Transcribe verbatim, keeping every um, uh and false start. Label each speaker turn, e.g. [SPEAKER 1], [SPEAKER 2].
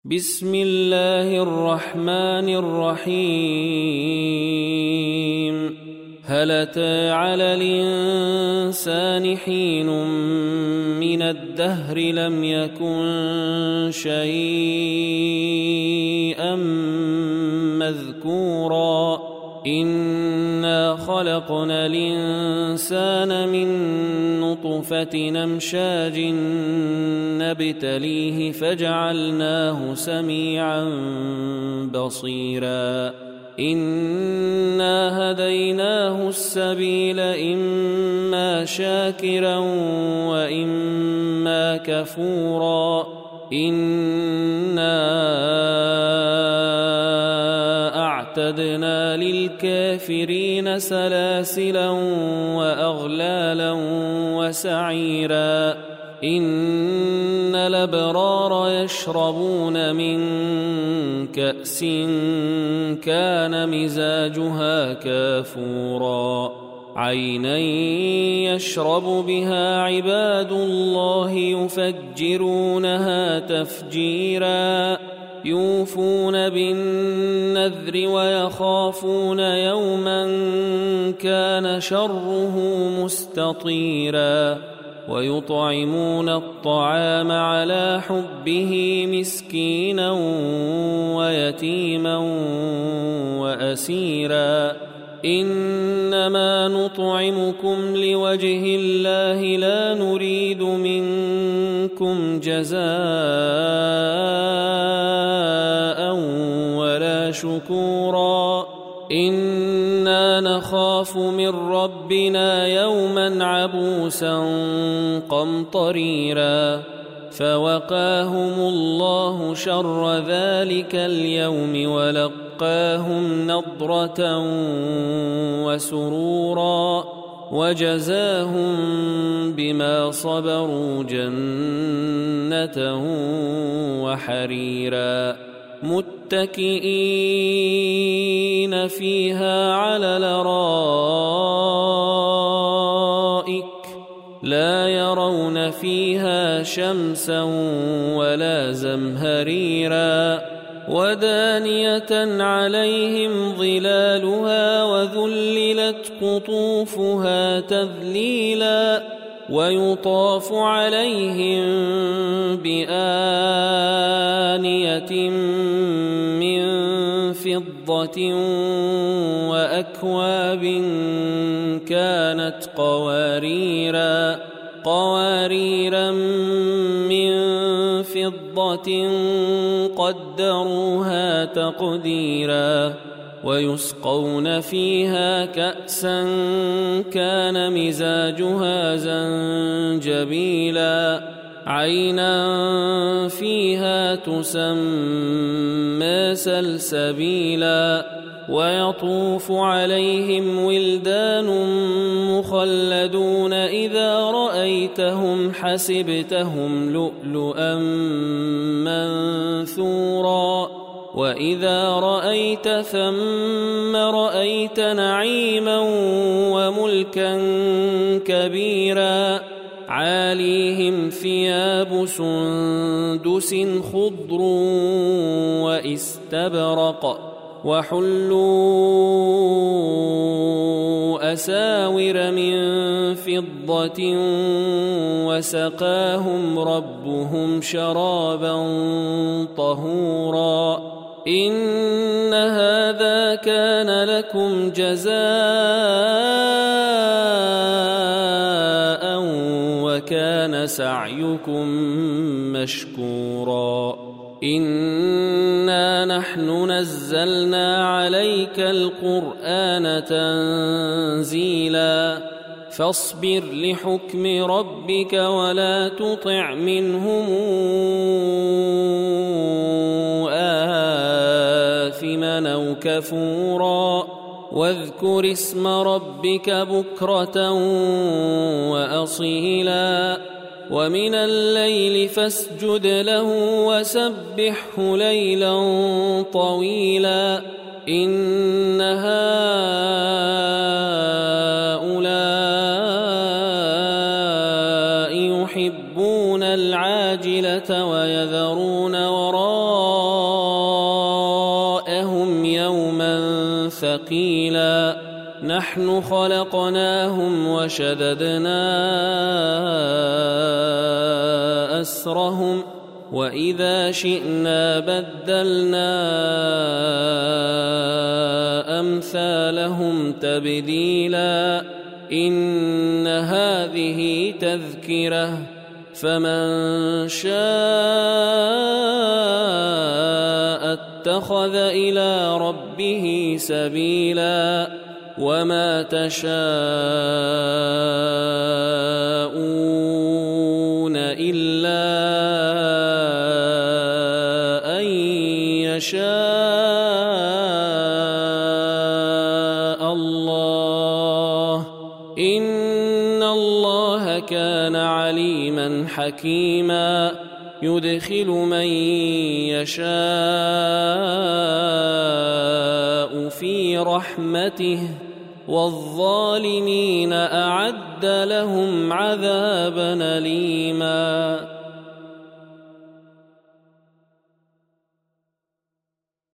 [SPEAKER 1] بسم الله الرحمن الرحيم هل أتى على الإنسان حين من الدهر لم يكن شيئا مذكورا إنا خلقنا الإنسان من نطفة أمشاج نبتليه فجعلناه سميعا بصيرا إنا هديناه السبيل إما شاكرا وإما كفورا إنا أعتدنا للكافرين سلاسلا وأغلالا وسعيرا إن الأبرار يشربون من كأس كان مزاجها كافورا عينا يشرب بها عباد الله يفجرونها تفجيرا يوفون بالنذر ويخافون يوما كان شره مستطيرا ويطعمون الطعام على حبه مسكينا ويتيما وأسيرا إنما نطعمكم لوجه الله لا نريد منكم جزاء ولا شكورا إنا نخاف من ربنا يوما عبوسا قمطريرا فوقاهم الله شر ذلك اليوم ولقاهم نضرة وسرورا وجزاهم بما صبروا جنة وحريرا متكئين فيها على الأرائك لا يرون فيها شمسا ولا زمهريرا ودانية عليهم ظلالها وذللت قطوفها تذليلا ويطاف عليهم بآنية من فضة وأكواب كانت قواريرا قواريرا من فضة قدروها تقديرا ويسقون فيها كأسا كان مزاجها زنجبيلا عينا فيها تسمى سلسبيلا ويطوف عليهم ولدان مخلدون إذا رأيتهم حسبتهم لؤلؤا منثورا وإذا رأيت ثم رأيت نعيما وملكا كبيرا عاليهم ثياب سندس خضر واستبرق وحلوا أساور من فضة وسقاهم ربهم شرابا طهورا إن هذا كان لكم جزاء وكان سعيكم مشكورا إنا نحن نزلنا عليك القرآن تنزيلا فاصبر لحكم ربك ولا تطع منهم آثما أو كفورا واذكر اسم ربك بكرة وأصيلا ومن الليل فاسجد له وسبحه ليلا طويلا إن هؤلاء يحبون العاجلة ويذرون وراءهم ثقيلا نحن خلقناهم وشددنا أسرهم وإذا شئنا بدلنا أمثالهم تبديلا إن هذه تذكرة فمن شاء اتخذ إلى ربه سبيلا وما تشاءون إلا أن يشاء الله إن الله كان عليما حكيما يدخل من يشاء في رحمته والظالمين أعد لهم عذابا أليما.